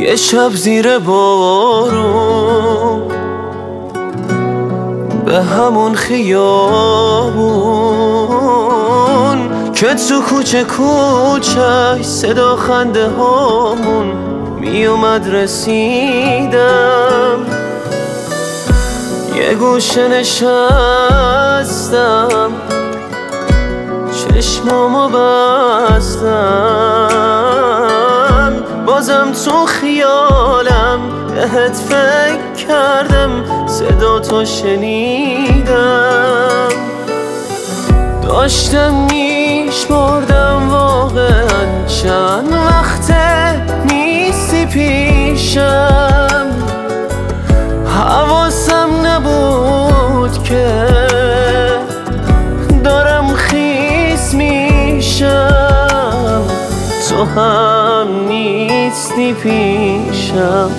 یه شب زیر بارون به همون خیابون که تو کوچه کوچه صدا خنده هامون می اومد رسیدم، یه گوشه نشستم چشمامو بستم، بازم تو خیالم بهت فکر کردم، صدا تو شنیدم، داشتم میشمردم واقعا چند وقته نیستی پیشم، حواسم نبود که دارم خیس میشم، تو هم نیستی پیشم.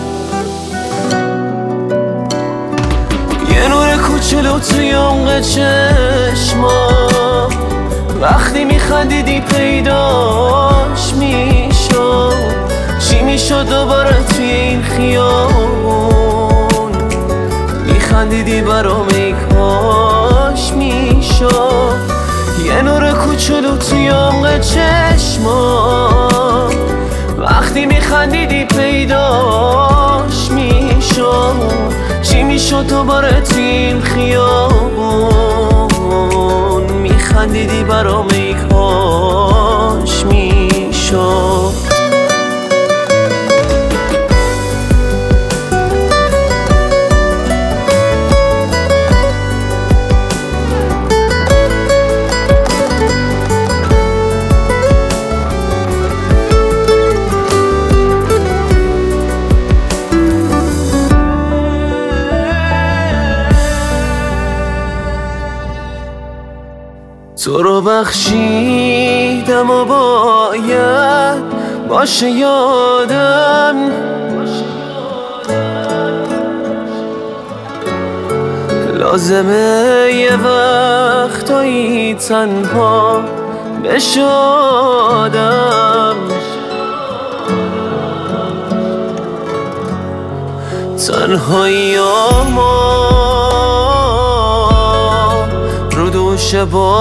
یه نور کوچولو توی عمق چشما وقتی میخندیدی پیداش میشد، چی میشد دوباره توی این خیابون میخندیدی برام ای کاش میشد. یه نور کوچولو توی عمق چشما وقتی میخندیدی پیداش میشد، چی میشد دوباره توی این خیابون میخندیدی برام ای کاش میشد. تو رو بخشیدم و باید باشه یادم، لازمه یه وقتایی تنها بشادم، تنهاییامو رو دوش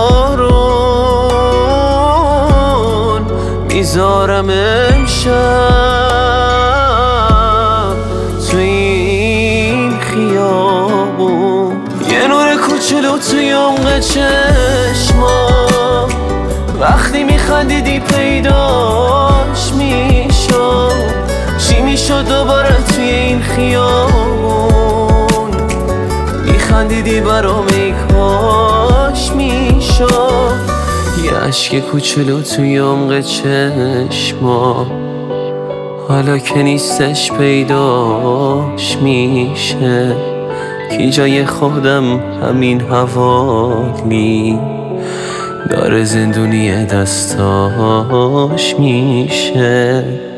بارون میذارم امشب تو این خیابون. یه نور کوچولو توی عمق چشما وقتی میخندیدی پیداش میشد، چی میشد دوباره توی این خیابون میخندیدی برام ای کاش میشد. یه عشق کوچولو توی عمق چشما حالا که نیستش پیداش میشه، کی جای خودم همین حوالی داره زندونی دستاش میشه.